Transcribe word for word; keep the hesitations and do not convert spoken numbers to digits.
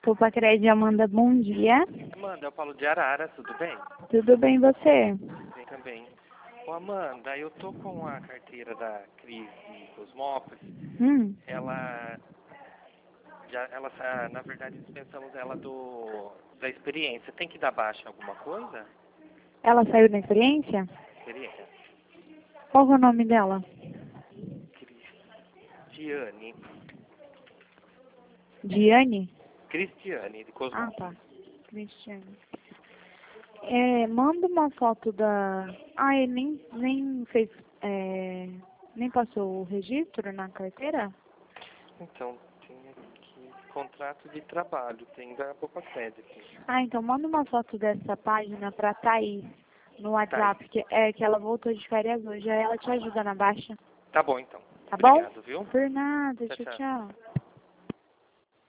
Copacred, Amanda, bom dia. Amanda, é o Paulo de Arara, tudo bem? Tudo bem, e você? Bem também. Ô Amanda, eu tô com a carteira da Cris e Cosmópolis. Hum, Ela, já, ela, sa- na verdade, dispensamos ela do, da experiência. Tem que dar baixa em alguma coisa? ela saiu da experiência? Experiência. Qual é o nome dela? Cristiane. Diane? Cristiane, de Ah, Cosmópolis. tá. Cristiane. É, manda uma foto da... Ah, ele nem, nem fez... É... Nem passou o registro na carteira? Então, tem aqui contrato de trabalho, tem da Copacred aqui. Ah, então manda uma foto dessa página pra Thaís no WhatsApp, que é que ela voltou de férias hoje. Aí ela te ajuda na baixa. Tá bom, então. Tá bom? Obrigado, viu? Por nada, Tchau, tchau, tchau. tchau.